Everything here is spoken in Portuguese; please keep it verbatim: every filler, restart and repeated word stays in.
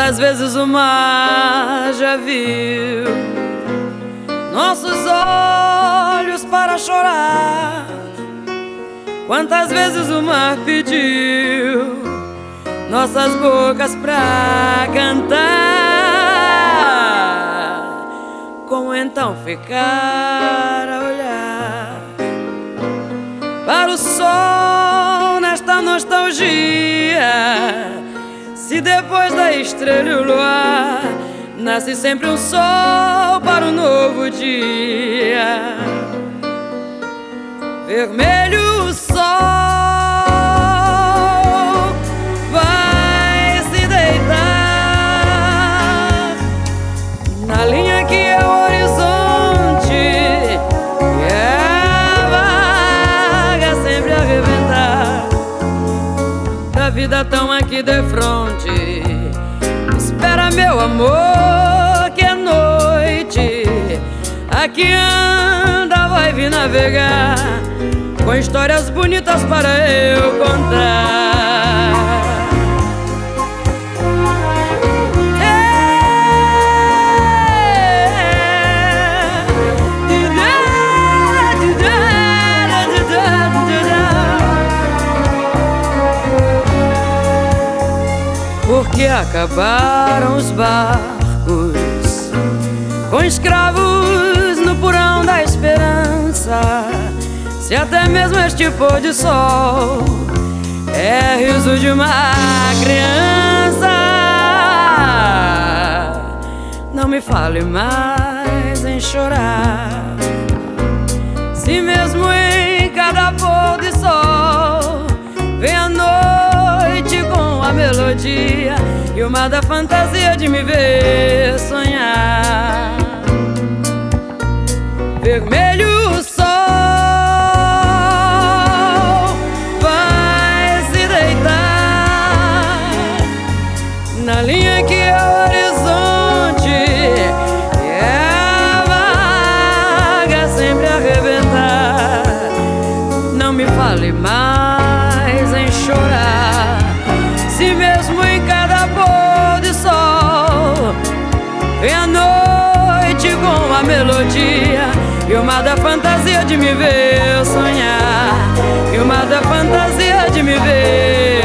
Quantas vezes o mar já viu nossos olhos para chorar? Quantas vezes o mar pediu nossas bocas pra cantar? Como então ficar a olhar para o sol nesta nostalgia, se depois da estrela e o luar nasce sempre um sol para um novo dia? Vermelho o sol vai se deitar na linha que é o horizonte, e a vaga sempre arrebentar da vida tão aqui de fronte. Espera, meu amor, que é noite. Aqui anda, vai vir navegar com histórias bonitas para eu contar. Porque acabaram os barcos com escravos no porão da esperança, se até mesmo este pôr de sol é riso de uma criança. Não me fale mais em chorar, se mesmo em cada pôr de sol vem a noite com a melodia e o mar da fantasia de me ver sonhar. Vermelho o sol vai se deitar na linha que é o horizonte, e a vaga sempre arrebentar. Não me fale mais em chorar, se mesmo em cada pôr de sol vem a noite com a melodia e o mar da fantasia de me ver sonhar, e o mar da fantasia de me ver